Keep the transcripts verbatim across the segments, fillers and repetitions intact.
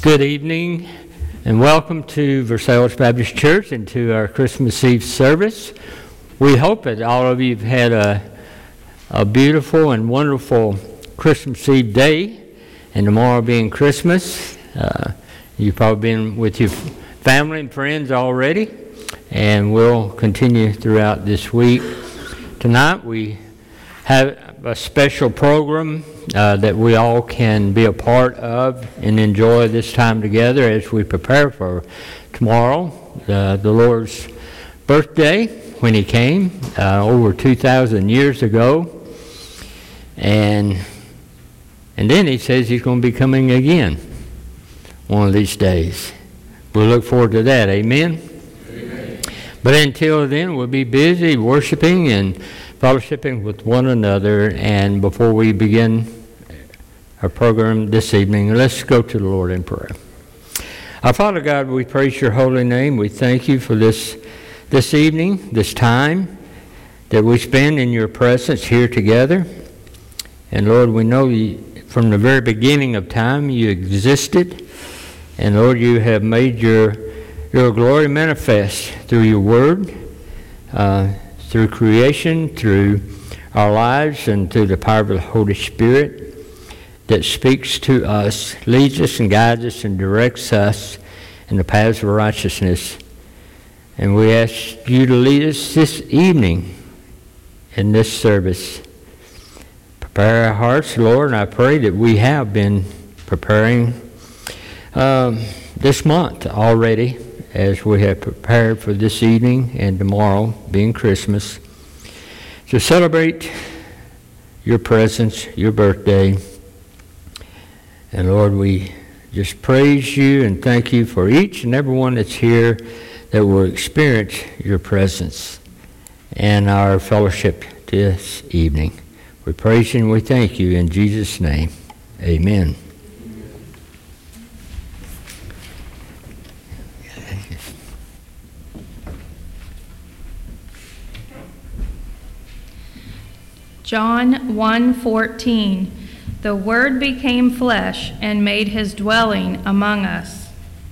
Good evening and welcome to Versailles Baptist Church and to our Christmas Eve service. We hope that all of you have had a, a beautiful and wonderful Christmas Eve day, and tomorrow being Christmas. Uh, you've probably been with your family and friends already, and we'll continue throughout this week. Tonight we have a special program uh, that we all can be a part of and enjoy this time together as we prepare for tomorrow, uh, the Lord's birthday, when He came uh, over two thousand years ago. And and then He says He's going to be coming again one of these days. We look forward to that. Amen? Amen. But until then, we'll be busy worshiping and fellowshipping with one another. And before we begin our program this evening, let's go to the Lord in prayer. Our Father God, we praise your holy name. We thank you for this this evening, this time that we spend in your presence here together. And Lord, we know you, from the very beginning of time you existed. And Lord, you have made your, your glory manifest through your word, uh, through creation, through our lives, and through the power of the Holy Spirit that speaks to us, leads us and guides us and directs us in the paths of righteousness. And we ask you to lead us this evening in this service. Prepare our hearts, Lord, and I pray that we have been preparing um, this month already, as we have prepared for this evening and tomorrow, being Christmas, to celebrate your presence, your birthday. And Lord, we just praise you and thank you for each and every one that's here that will experience your presence and our fellowship this evening. We praise you and we thank you in Jesus' name. Amen. John one fourteen, the Word became flesh and made his dwelling among us.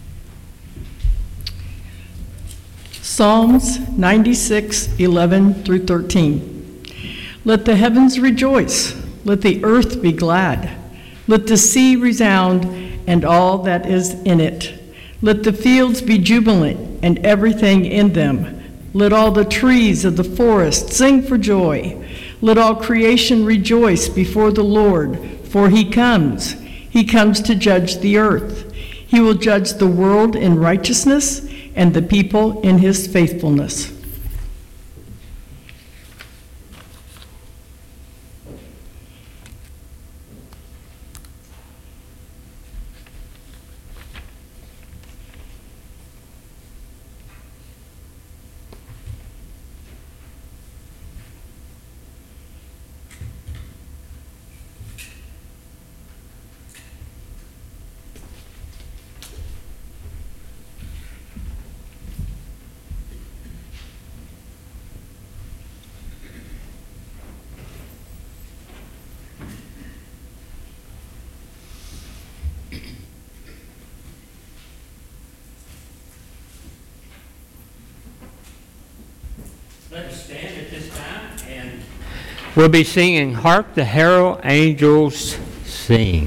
Psalms ninety-six, eleven through thirteen. Let the heavens rejoice, let the earth be glad, let the sea resound and all that is in it. Let the fields be jubilant and everything in them. Let all the trees of the forest sing for joy. Let all creation rejoice before the Lord, for he comes. He comes to judge the earth. He will judge the world in righteousness and the people in his faithfulness. Let us stand at this time, and we'll be singing Hark the Herald Angels Sing.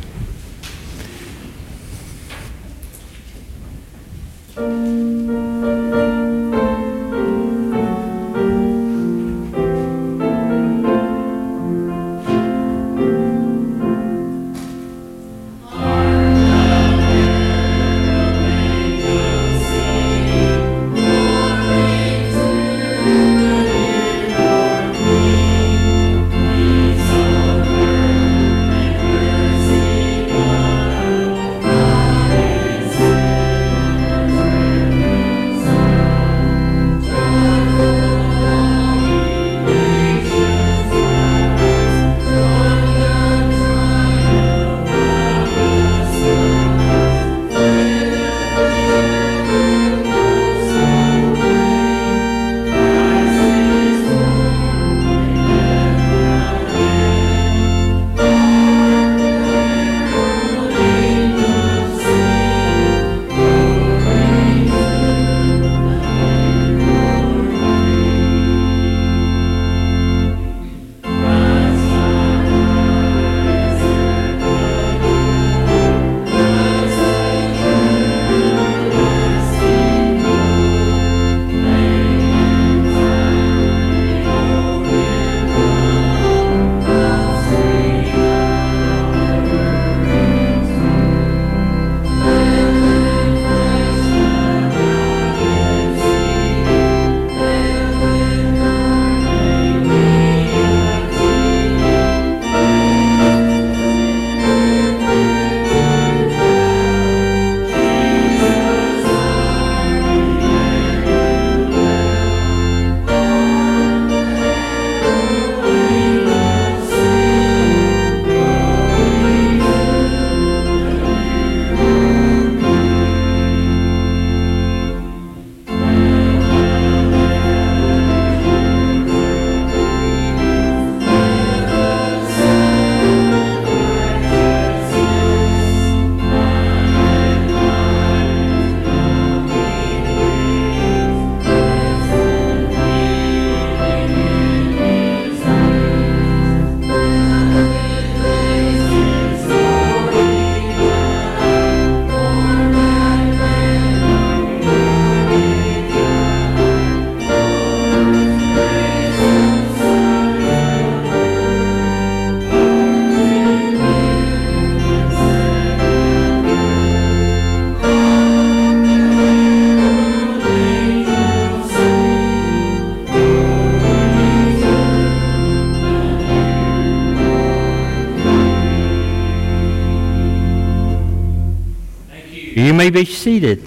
may be seated.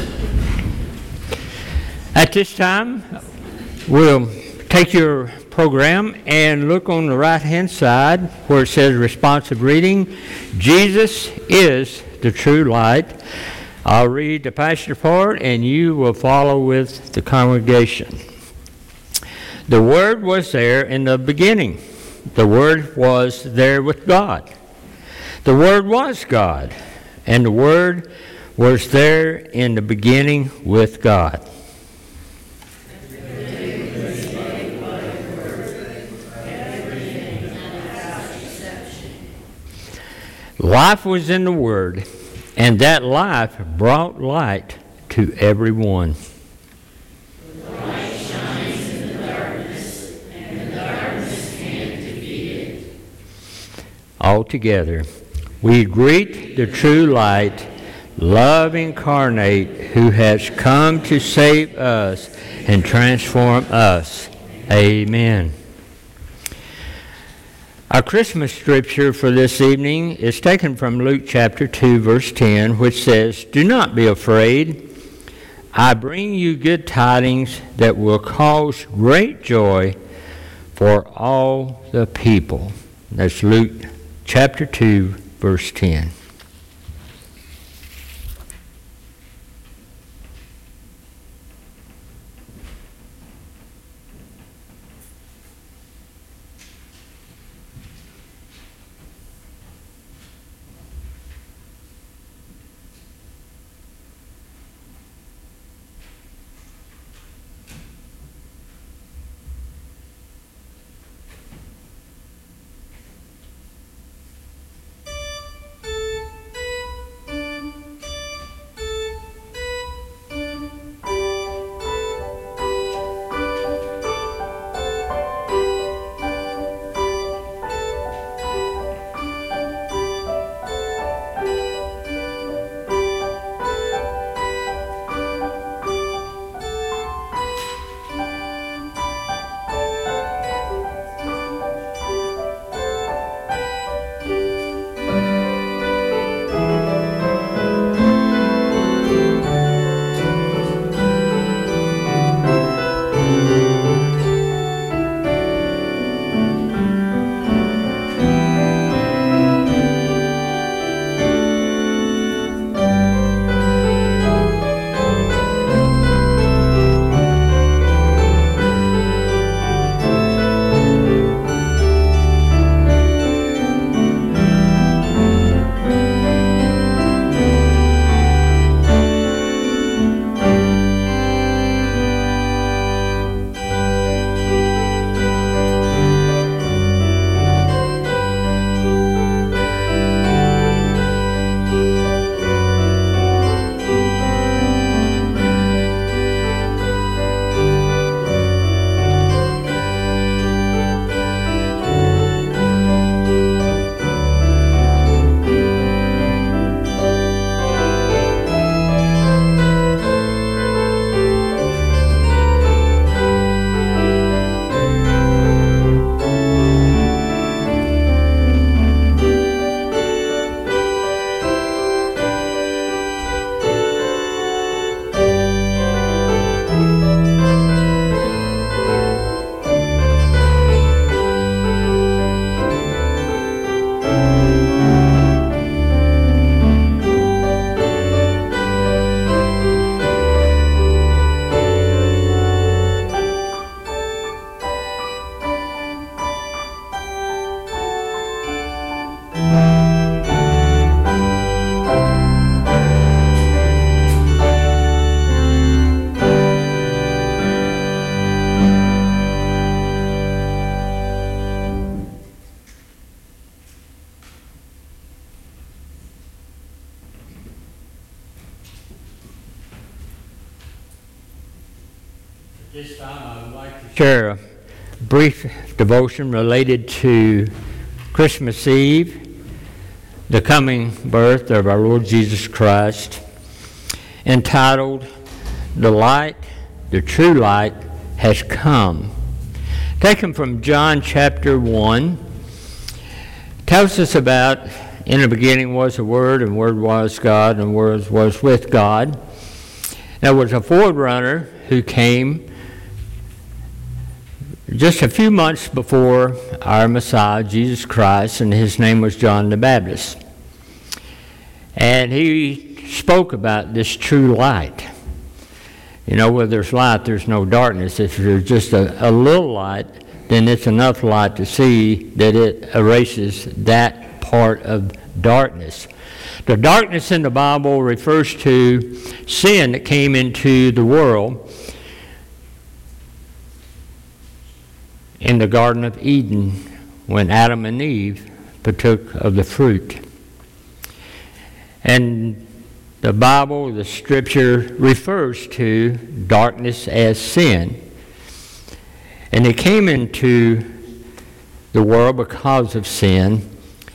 At this time, we'll take your program and look on the right-hand side where it says responsive reading. Jesus is the true light. I'll read the passage part and you will follow with the congregation. The Word was there in the beginning. The Word was there with God. The Word was God, and the Word was there in the beginning with God. Life was in the Word, and that life brought light to everyone. The light shines in the darkness, and the darkness can't defeat it. All together, we greet the true light, love incarnate, who has come to save us and transform us. Amen. Our Christmas scripture for this evening is taken from Luke chapter two, verse ten, which says, "Do not be afraid. I bring you good tidings that will cause great joy for all the people." That's Luke chapter two, verse ten. This time I would like to share a brief devotion related to Christmas Eve, the coming birth of our Lord Jesus Christ, entitled, "The Light, the True Light, Has Come." Taken from John chapter one, tells us about in the beginning was the Word, and the Word was God, and the Word was with God. There was a forerunner who came just a few months before our Messiah, Jesus Christ, and his name was John the Baptist. And he spoke about this true light. You know, where there's light, there's no darkness. If there's just a, a little light, then it's enough light to see that it erases that part of darkness. The darkness in the Bible refers to sin that came into the world in the Garden of Eden when Adam and Eve partook of the fruit. And the Bible, the Scripture, refers to darkness as sin. And it came into the world because of sin.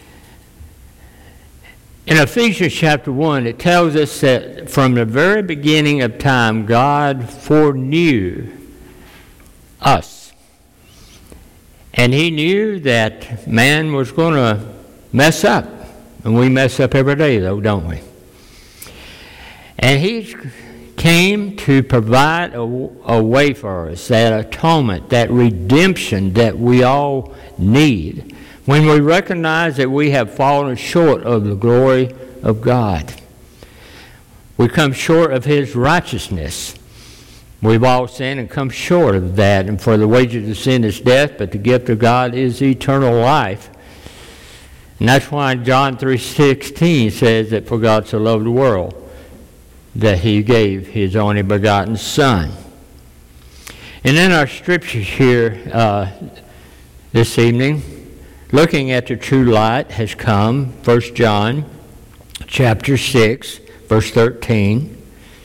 In Ephesians chapter one, it tells us that from the very beginning of time, God foreknew us. And he knew that man was going to mess up. And we mess up every day, though, don't we? And he came to provide a, a way for us, that atonement, that redemption that we all need. When we recognize that we have fallen short of the glory of God. We come short of his righteousness. We've all sinned and come short of that. And for the wages of sin is death, but the gift of God is eternal life. And that's why John three sixteen says that for God so loved the world that he gave his only begotten Son. And in our scriptures here uh, this evening, looking at the true light has come, First John chapter six, verse thirteen.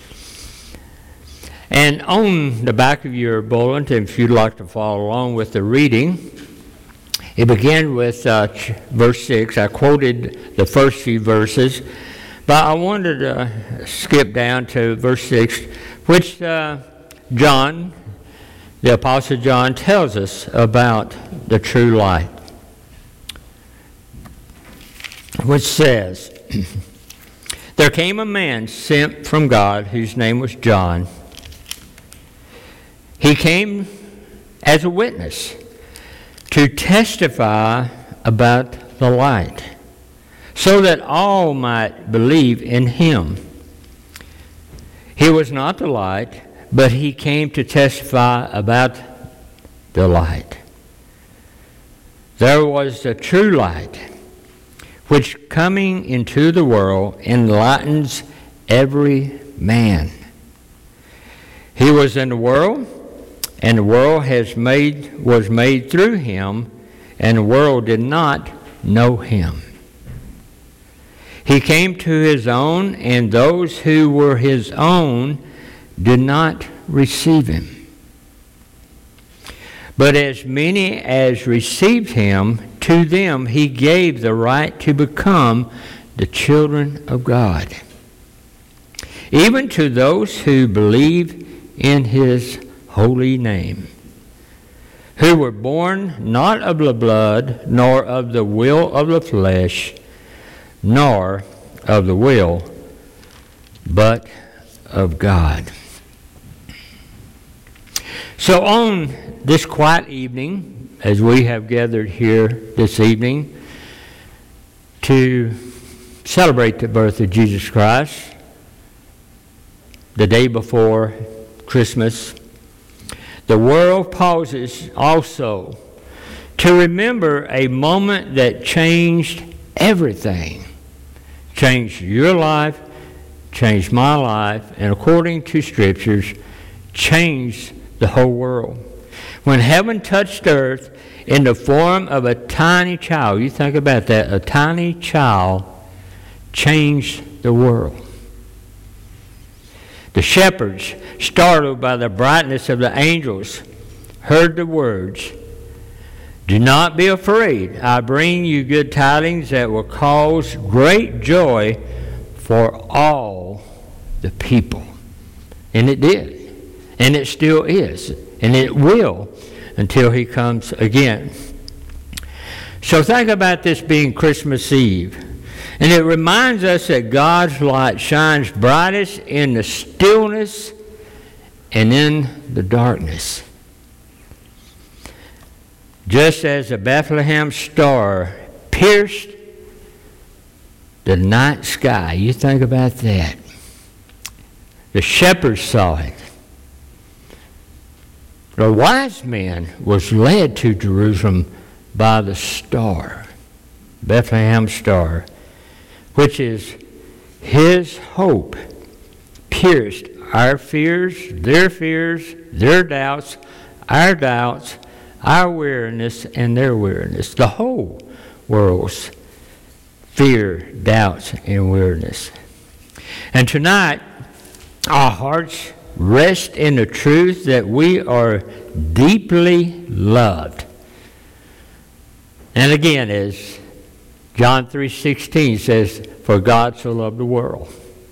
And on the back of your bulletin, if you'd like to follow along with the reading, it began with uh, verse six. I quoted the first few verses, but I wanted to skip down to verse six, which uh, John, the Apostle John, tells us about the true light, which says, "There came a man sent from God whose name was John. He came as a witness to testify about the light, so that all might believe in him. He was not the light, but he came to testify about the light. There was the true light, which coming into the world enlightens every man. He was in the world, and the world has made was made through him, and the world did not know him. He came to his own, and those who were his own did not receive him. But as many as received him, to them he gave the right to become the children of God, even to those who believe in his holy name, who were born not of the blood, nor of the will of the flesh, nor of the will, but of God." So on this quiet evening, as we have gathered here this evening to celebrate the birth of Jesus Christ, the day before Christmas, the world pauses also to remember a moment that changed everything. Changed your life, changed my life, and according to Scriptures, changed the whole world. When heaven touched earth in the form of a tiny child, you think about that, a tiny child changed the world. The shepherds, startled by the brightness of the angels, heard the words, "Do not be afraid. I bring you good tidings that will cause great joy for all the people." And it did. And it still is. And it will until he comes again. So think about this being Christmas Eve. And it reminds us that God's light shines brightest in the stillness and in the darkness. Just as the Bethlehem star pierced the night sky. You think about that. The shepherds saw it. The wise man was led to Jerusalem by the star, Bethlehem star, which is his hope, pierced our fears, their fears, their doubts, our doubts, our weariness, and their weariness. The whole world's fear, doubts, and weariness. And tonight, our hearts rest in the truth that we are deeply loved. And again, as John three sixteen says, for God so loved the world.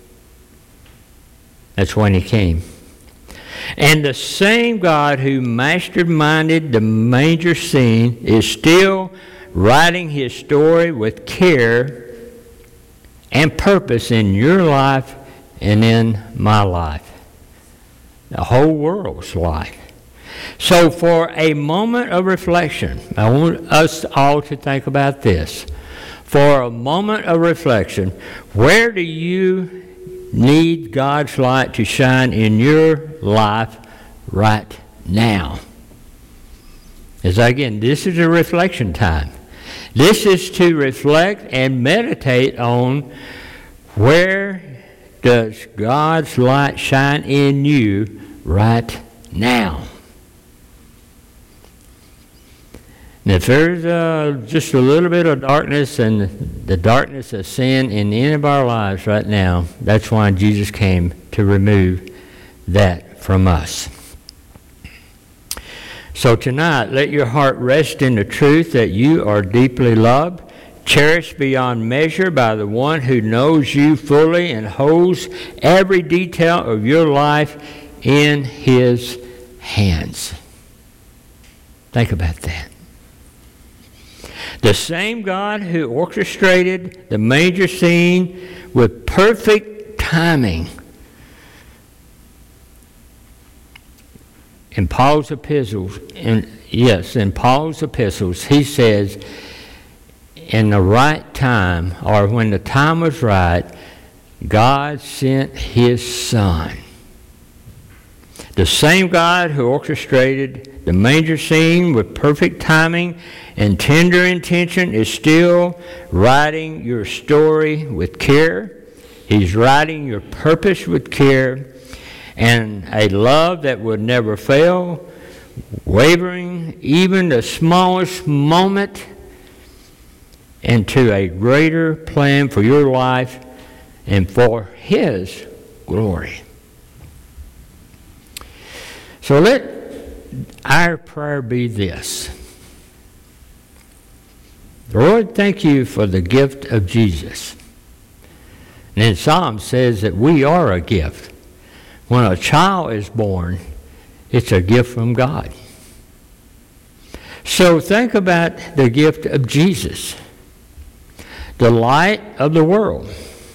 That's when he came. And the same God who masterminded the manger scene is still writing his story with care and purpose in your life and in my life. The whole world's life. So for a moment of reflection, I want us all to think about this. For a moment of reflection, where do you need God's light to shine in your life right now? As again, this is a reflection time. This is to reflect and meditate on where does God's light shine in you right now. And if there's uh, just a little bit of darkness and the darkness of sin in any of our lives right now, that's why Jesus came to remove that from us. So tonight, let your heart rest in the truth that you are deeply loved, cherished beyond measure by the one who knows you fully and holds every detail of your life in his hands. Think about that. The same God who orchestrated the manger scene with perfect timing. In Paul's epistles, in, yes, in Paul's epistles, he says, in the right time, or when the time was right, God sent his Son. The same God who orchestrated the manger scene with perfect timing and tender intention is still writing your story with care. He's writing your purpose with care and a love that would never fail, wavering even the smallest moment into a greater plan for your life and for his glory. So let our prayer be this. Lord, thank you for the gift of Jesus. And in Psalm says that we are a gift. When a child is born, it's a gift from God. So think about the gift of Jesus, the light of the world.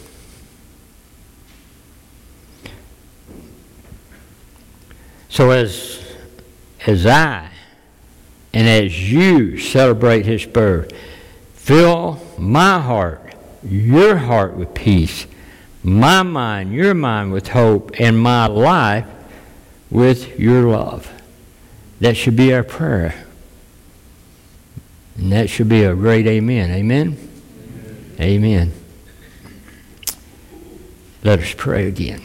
So as, as I and as you celebrate his birth, fill my heart, your heart with peace, my mind, your mind with hope, and my life with your love. That should be our prayer. And that should be a great amen. Amen? Amen. Amen. Let us pray again.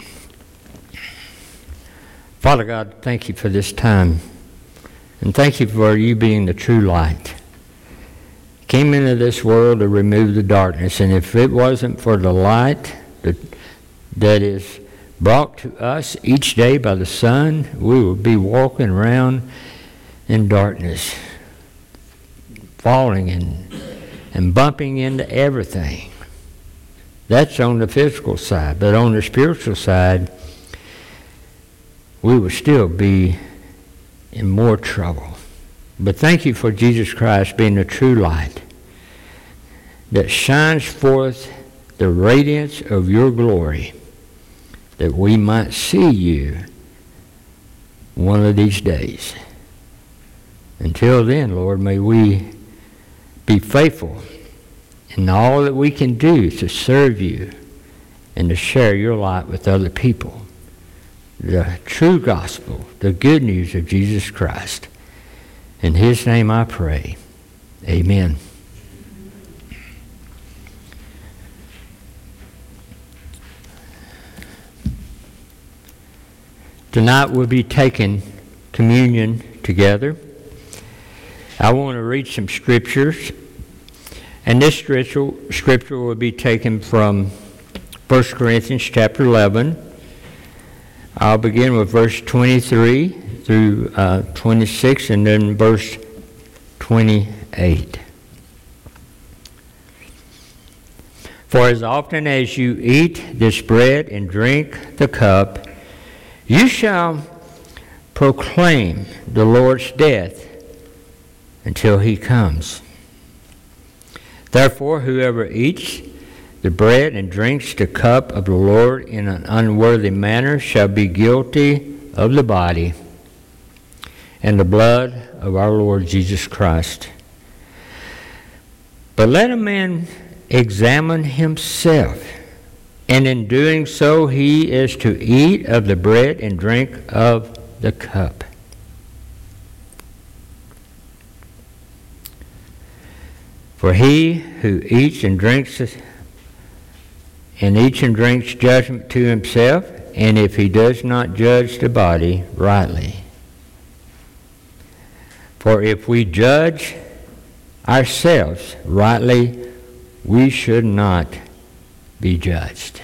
Father God, thank you for this time. And thank you for you being the true light. Came into this world to remove the darkness. And if it wasn't for the light that, that is brought to us each day by the sun, we would be walking around in darkness, falling and, and bumping into everything. That's on the physical side. But on the spiritual side, we would still be in more trouble. But thank you for Jesus Christ being the true light that shines forth the radiance of your glory, that we might see you one of these days. Until then, Lord, may we be faithful in all that we can do to serve you and to share your light with other people. The true gospel, the good news of Jesus Christ. In his name I pray. Amen. Tonight we'll be taking communion together. I want to read some scriptures, and this scripture, scripture will be taken from First Corinthians chapter eleven. I'll begin with verse twenty-three through uh, twenty-six, and then verse twenty-eight. For as often as you eat this bread and drink the cup, you shall proclaim the Lord's death until he comes. Therefore, whoever eats the bread and drinks the cup of the Lord in an unworthy manner shall be guilty of the body and the blood of our Lord Jesus Christ. But let a man examine himself, and in doing so he is to eat of the bread and drink of the cup. For he who eats and drinks and eats and drinks judgment to himself, and if he does not judge the body rightly. For if we judge ourselves rightly, we should not be judged.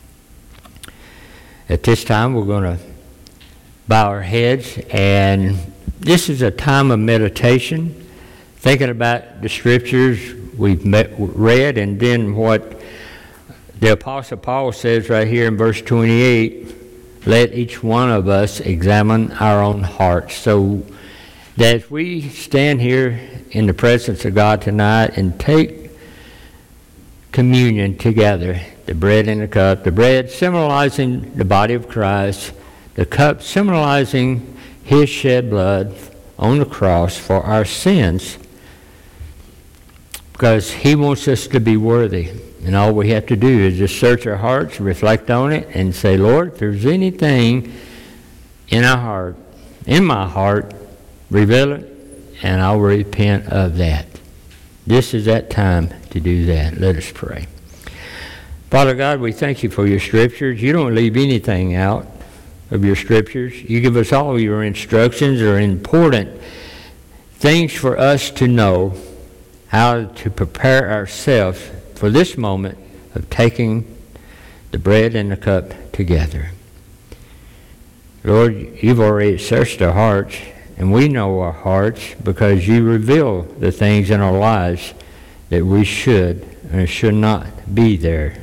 At this time, we're going to bow our heads, and this is a time of meditation, thinking about the scriptures we've met, read, and then what the Apostle Paul says right here in verse twenty-eight, let each one of us examine our own hearts. So that as we stand here in the presence of God tonight and take communion together, the bread and the cup, the bread symbolizing the body of Christ, the cup symbolizing his shed blood on the cross for our sins, because he wants us to be worthy. And all we have to do is just search our hearts, reflect on it, and say, Lord, if there's anything in our heart, in my heart, reveal it, and I'll repent of that. This is that time to do that. Let us pray. Father God, we thank you for your scriptures. You don't leave anything out of your scriptures. You give us all your instructions or important things for us to know how to prepare ourselves for this moment of taking the bread and the cup together. Lord, you've already searched our hearts, and we know our hearts because you reveal the things in our lives that we should and should not be there.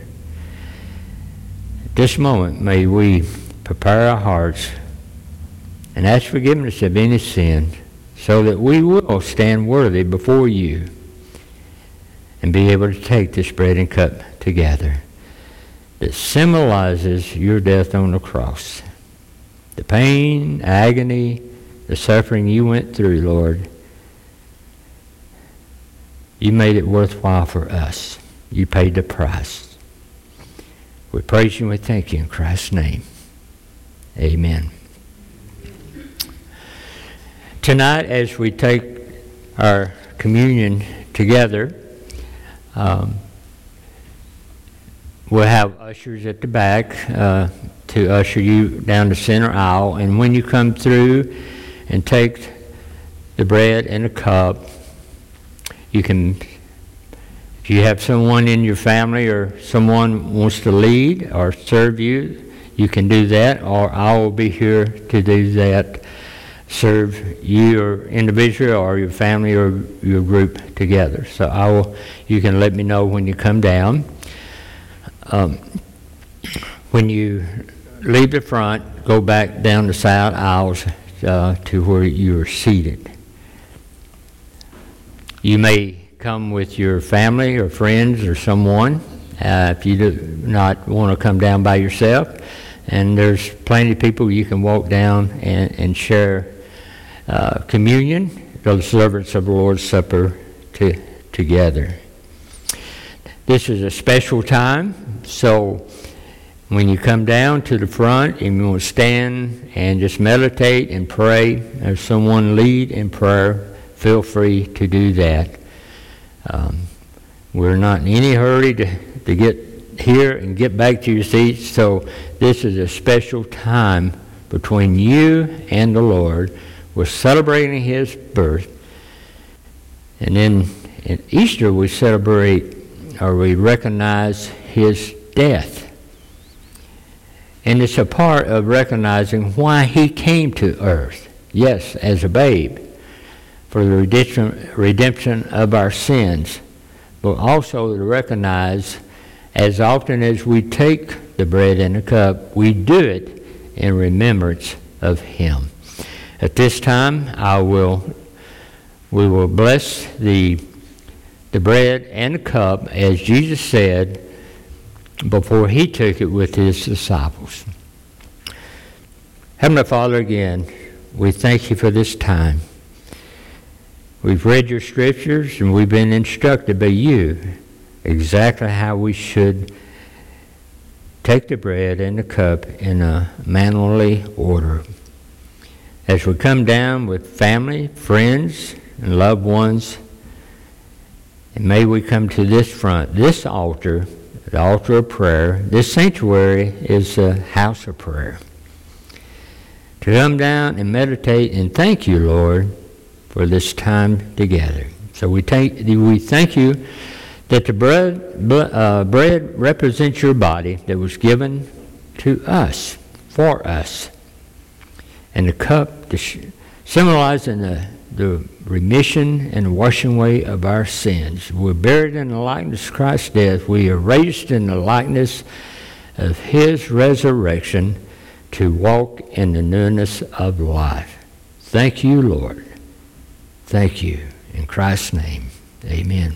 At this moment, may we prepare our hearts and ask forgiveness of any sin so that we will stand worthy before you and be able to take this bread and cup together that symbolizes your death on the cross. The pain, agony, the suffering you went through, Lord, you made it worthwhile for us. You paid the price. We praise you and we thank you in Christ's name. Amen. Tonight, as we take our communion together, um, we'll have ushers at the back uh, to usher you down the center aisle. And when you come through and take the bread and the cup, you can, if you have someone in your family or someone wants to lead or serve you, you can do that, or I will be here to do that, serve you or individual or your family or your group together. So I will, you can let me know when you come down. Um, when you leave the front, go back down the side aisles uh, to where you are seated. You may come with your family or friends or someone, uh, if you do not want to come down by yourself. And there's plenty of people you can walk down and, and share uh, communion, the observance of the Lord's Supper to, together. This is a special time, so when you come down to the front and you want to stand and just meditate and pray, or someone lead in prayer, feel free to do that. Um, we're not in any hurry to, to get here and get back to your seats, so this is a special time between you and the Lord. We're celebrating His birth, and then at Easter we celebrate, or we recognize His death. And it's a part of recognizing why He came to earth. Yes, as a babe, for the redemption, redemption of our sins, but also to recognize as often as we take the bread and the cup, we do it in remembrance of Him. At this time, I will, we will bless the, the bread and the cup as Jesus said before He took it with His disciples. Heavenly Father, again, we thank You for this time. We've read Your scriptures and we've been instructed by You exactly how we should take the bread and the cup in a mannerly order. As we come down with family, friends, and loved ones, and may we come to this front, this altar, the altar of prayer. This sanctuary is a house of prayer. To come down and meditate and thank You, Lord, for this time together. So we thank, we thank You that the bread, uh, bread represents Your body that was given to us, for us. And the cup, the sh- symbolizing the, the remission and washing away of our sins. We're buried in the likeness of Christ's death. We are raised in the likeness of His resurrection to walk in the newness of life. Thank You, Lord. Thank You. In Christ's name, amen.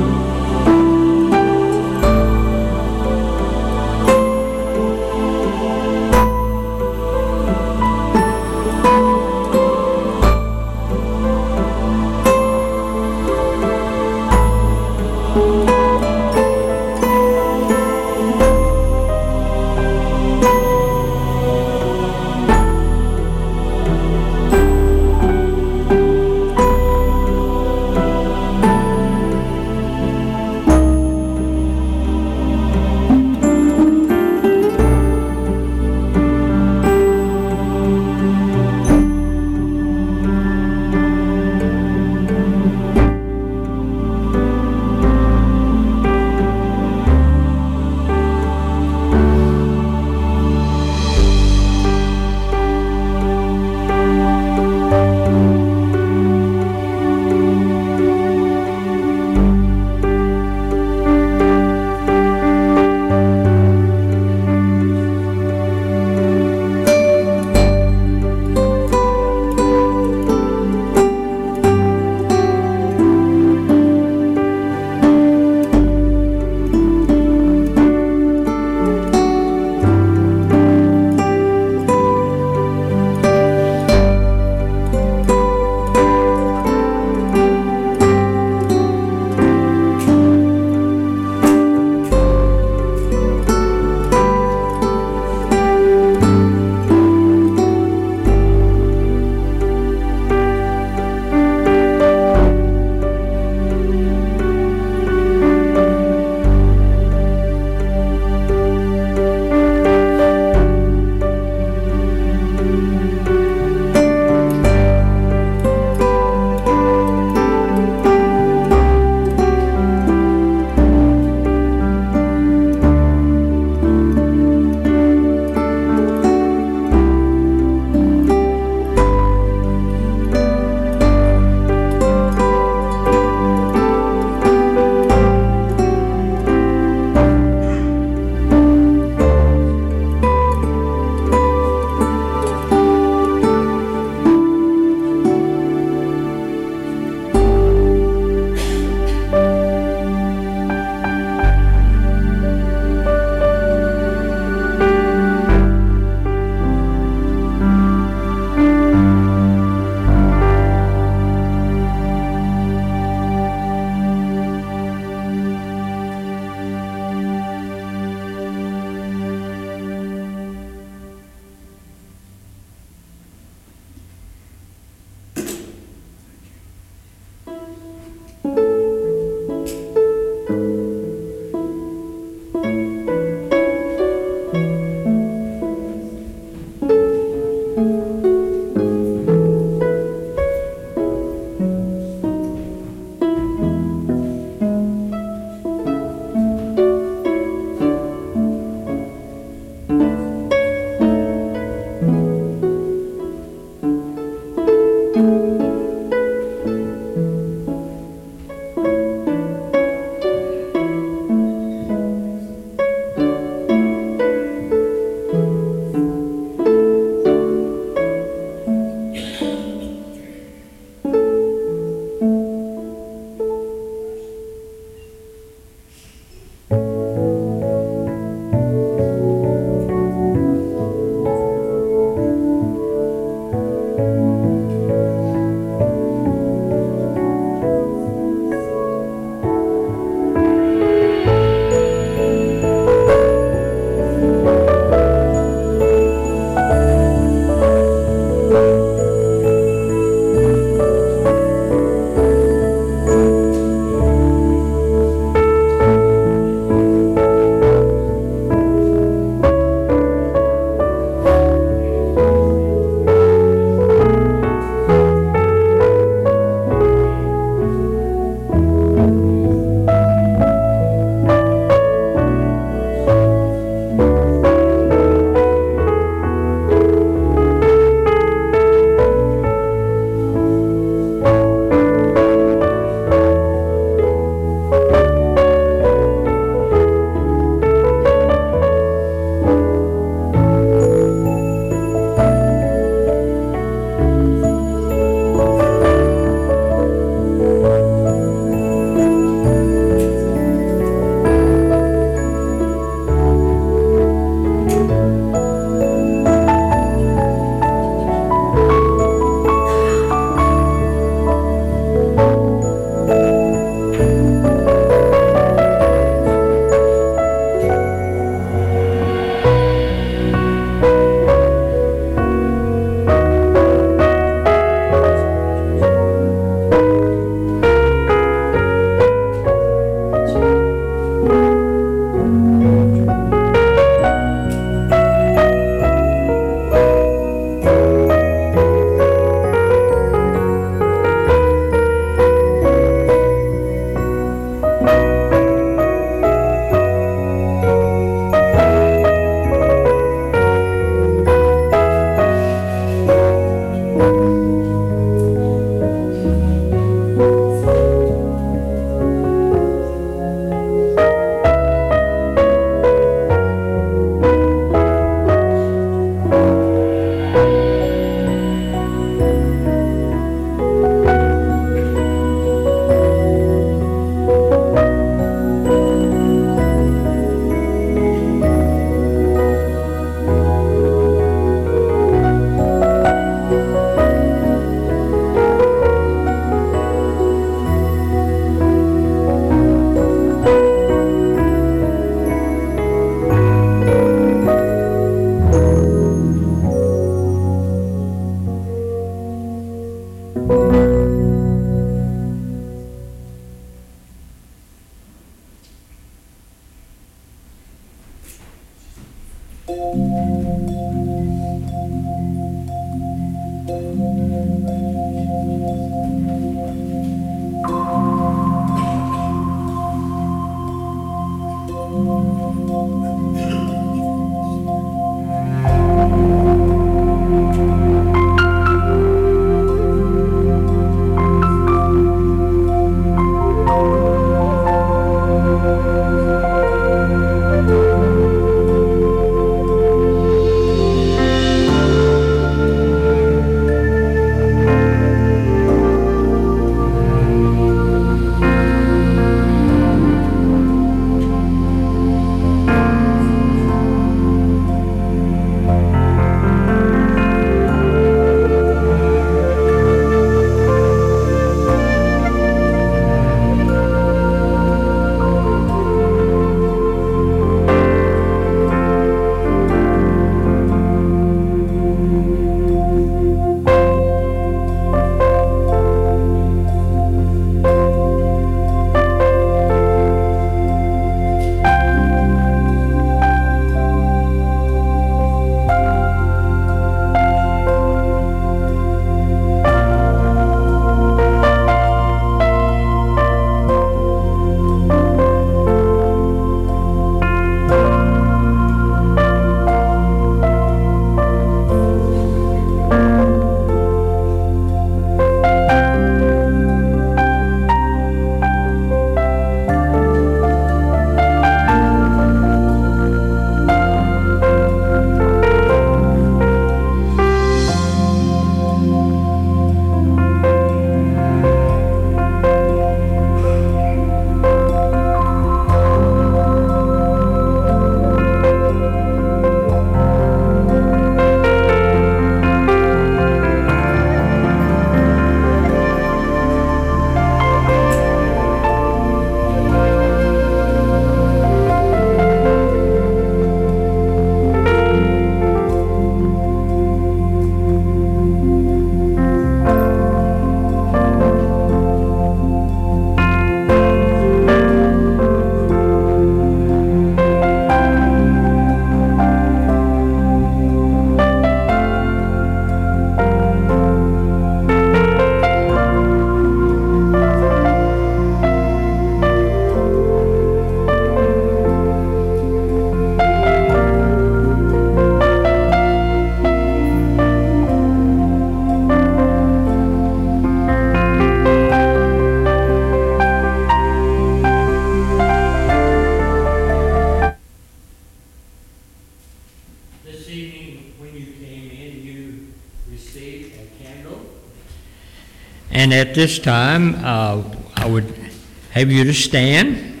And at this time, uh, I would have you to stand,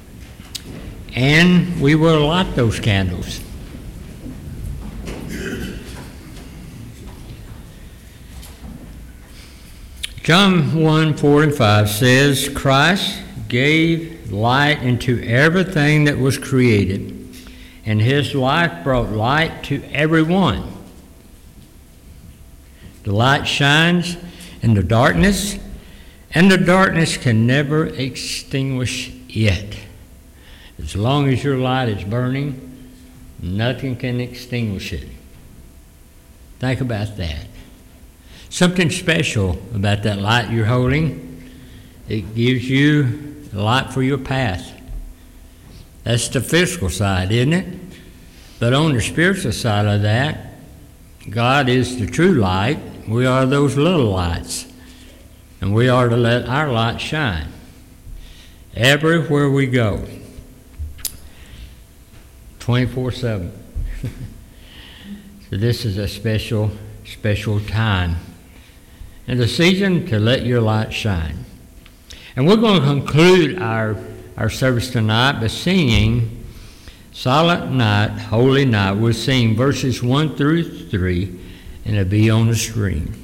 and we will light those candles. John one, four and five says, Christ gave light into everything that was created, and his life brought light to everyone. The light shines in the darkness, and the darkness can never extinguish it. As long as your light is burning, nothing can extinguish it. Think about that. Something special about that light you're holding. It gives you light for your path. That's the physical side, isn't it? But on the spiritual side of that, God is the true light. We are those little lights. And we are to let our light shine everywhere we go, twenty-four seven. So this is a special, special time and a season to let your light shine. And we're going to conclude our, our service tonight by singing Silent Night, Holy Night. We'll sing verses one through three, and it'll be on the screen.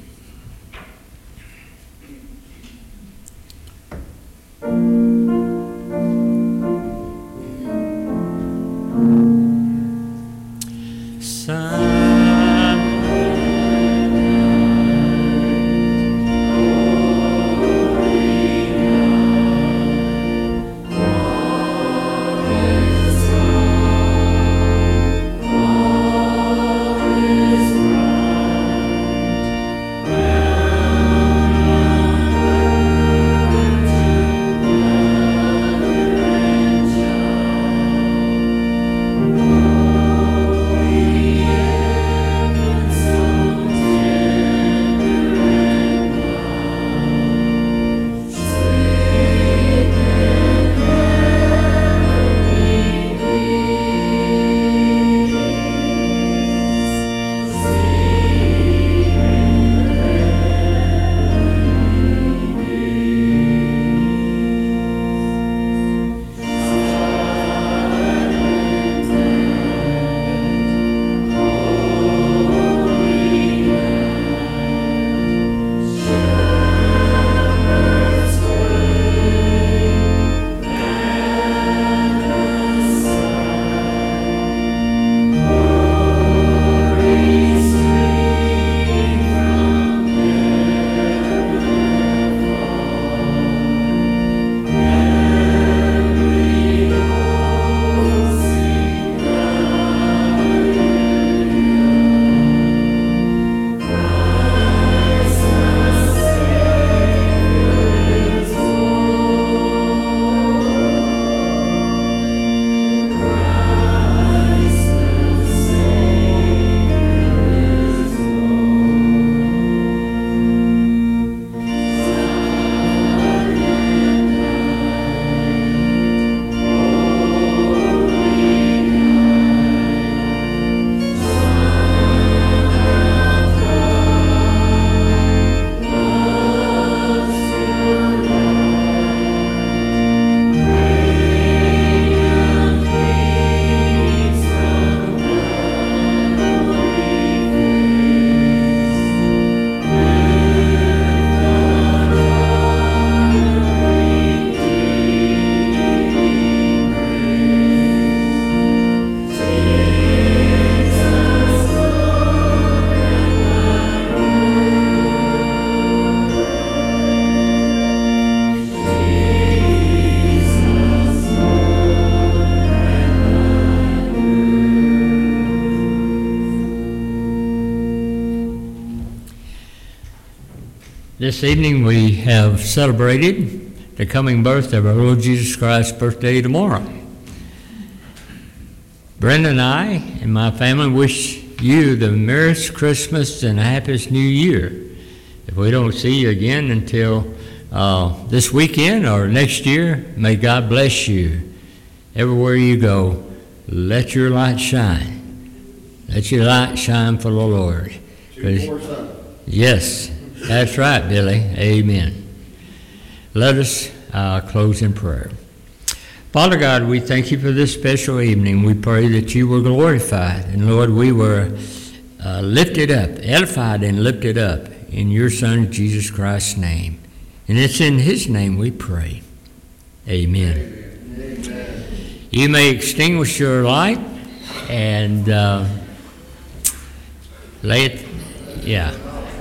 This evening we have celebrated the coming birth of our Lord Jesus Christ's birthday tomorrow. Brenda and I and my family wish you the merriest Christmas and the happiest New Year. If we don't see you again until uh, this weekend or next year, may God bless you. Everywhere you go, let your light shine. Let your light shine for the Lord. Yes. That's right, Billy. Amen. Let us uh, close in prayer. Father God, we thank you for this special evening. We pray that you were glorified. And Lord, we were uh, lifted up, edified and lifted up in your Son, Jesus Christ's name. And it's in his name we pray. Amen. Amen. You may extinguish your light and uh, lay it, yeah.